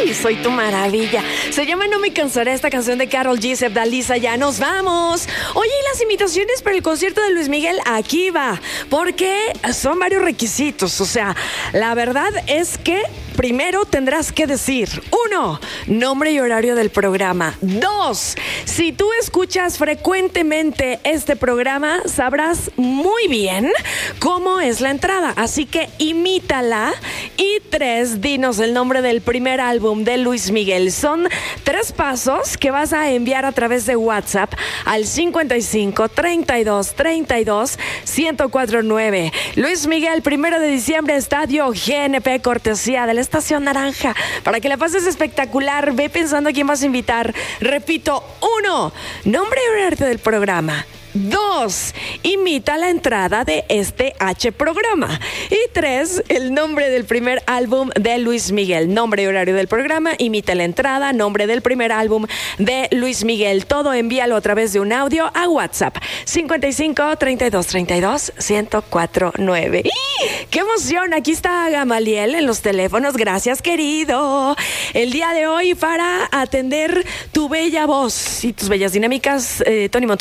¡Ay! Soy tu maravilla. Se llama No me cansaré, esta canción de Karol G, Sebdalisa. Ya nos vamos. Oye, y las invitaciones para el concierto de Luis Miguel, aquí va. Porque son varios requisitos. O sea, la verdad es que primero tendrás que decir: 1, nombre y horario del programa. 2, si tú escuchas frecuentemente este programa, sabrás muy bien cómo es la entrada. Así que imítala. Y 3, dinos el nombre del primer álbum de Luis Miguel. Son 3 pasos que vas a enviar a través de WhatsApp al 55 32 32 1049. Luis Miguel, 1 de diciembre, Estadio GNP, cortesía de la Estación Naranja. Para que la pases espectacular, ve pensando a quién vas a invitar. Repito: 1, nombre y horario del programa. 2, imita la entrada de este programa. Y 3, el nombre del primer álbum de Luis Miguel. Nombre y horario del programa, imita la entrada, nombre del primer álbum de Luis Miguel. Todo envíalo a través de un audio a WhatsApp 55 32 32 1049. ¡Qué emoción! Aquí está Gamaliel en los teléfonos. Gracias, querido. El día de hoy, para atender tu bella voz y tus bellas dinámicas, Tony Montero